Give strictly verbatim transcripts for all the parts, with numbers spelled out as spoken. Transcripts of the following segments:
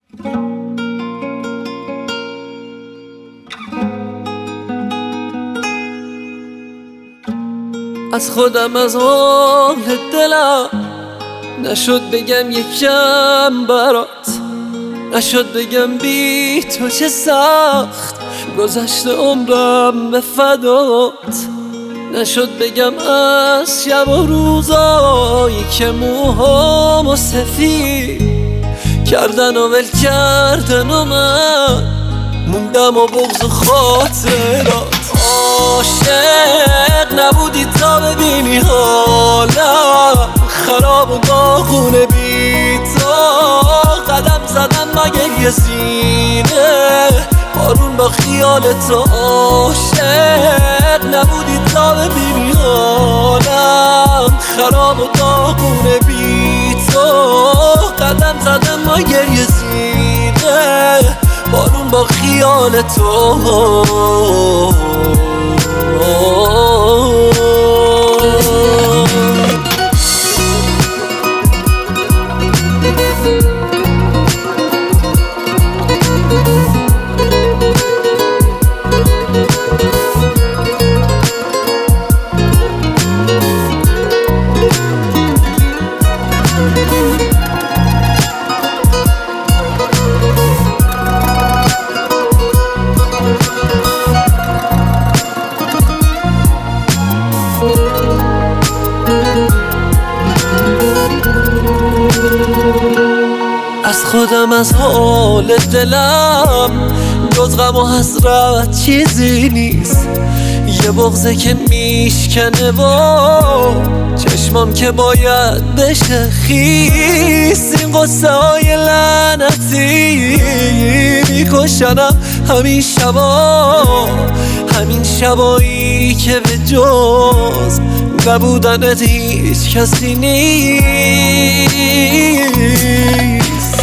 از خودم از حال دلم نشد بگم یکم برات، نشد بگم بی تو چه سخت گذشت عمرم به فدات، نشد بگم از شب و روزایی که موهامو سفید کردن و ول کردن و من موندم و بغض و خاطرات. عاشق نبودی تا ببینی حالم خراب و داغونه بی تو، قدم زدم مگه یه سینه بارون با خیال تو. عاشق نبودی تا ببینی حالم خراب و داغونه بی تو، قدم زدم مگه یه سینه بارون با خیال تو. از خودم از حال دلم جز غم و حسرت چیزی نیست، یه بغضه که میشکنه و چشمام که باید بشه خیس. این قصه های لعنتی میکشنم همین شبا، همین شبایی که به جز نبودنت هیچ کسی نیست.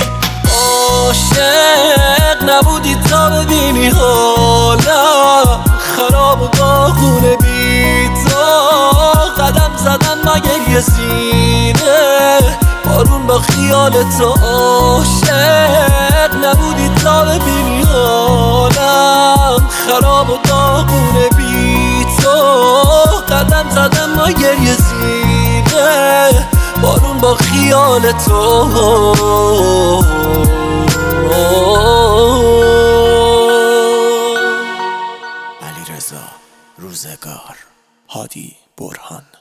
عاشق نبودی تا ببینی حالم خراب و داغونه بی تو، قدم زدم مگه یه سینه بارون با خیال تو. عاشق نبودی تا ببینی حالم خراب و داغونه بی تو، قدم زدم مگه یه سینه بارون با خیال تو. علیرضا روزگار، هادی برهان.